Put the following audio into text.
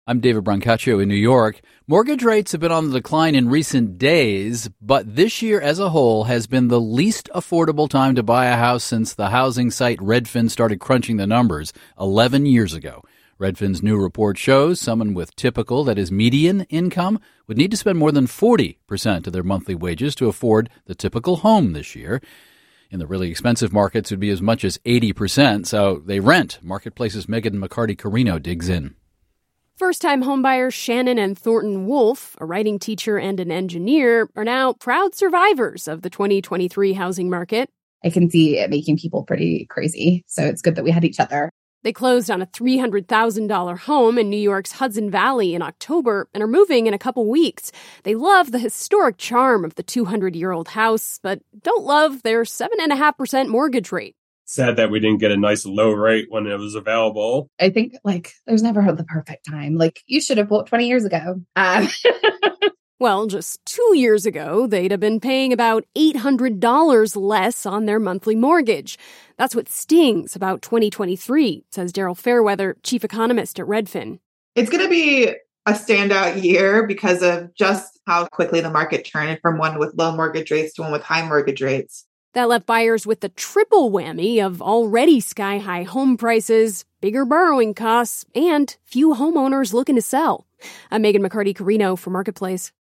I'm David Brancaccio in New York. Mortgage rates have been on the decline in recent days, but this year as a whole has been the least affordable time to buy a house since the housing site Redfin started crunching the numbers 11 years ago. Redfin's new report shows someone with typical, that is median income, would need to spend more than 40% of their monthly wages to afford the typical home this year. In the really expensive markets, it would be as much as 80%, so they rent. Marketplace's Megan McCarty-Carino digs in. First-time homebuyers Shannon and Thornton Wolf, a writing teacher and an engineer, are now proud survivors of the 2023 housing market. I can see it making people pretty crazy, so it's good that we had each other. They closed on a $300,000 home in New York's Hudson Valley in October and are moving in a couple weeks. They love the historic charm of the 200-year-old house, but don't love their 7.5% mortgage rate. Sad that we didn't get a nice low rate when it was available. I think, there's never the perfect time. You should have bought 20 years ago. Well, just 2 years ago, they'd have been paying about $800 less on their monthly mortgage. That's what stings about 2023, says Daryl Fairweather, chief economist at Redfin. It's going to be a standout year because of just how quickly the market turned from one with low mortgage rates to one with high mortgage rates. That left buyers with the triple whammy of already sky-high home prices, bigger borrowing costs, and few homeowners looking to sell. I'm Megan McCarty-Carino for Marketplace.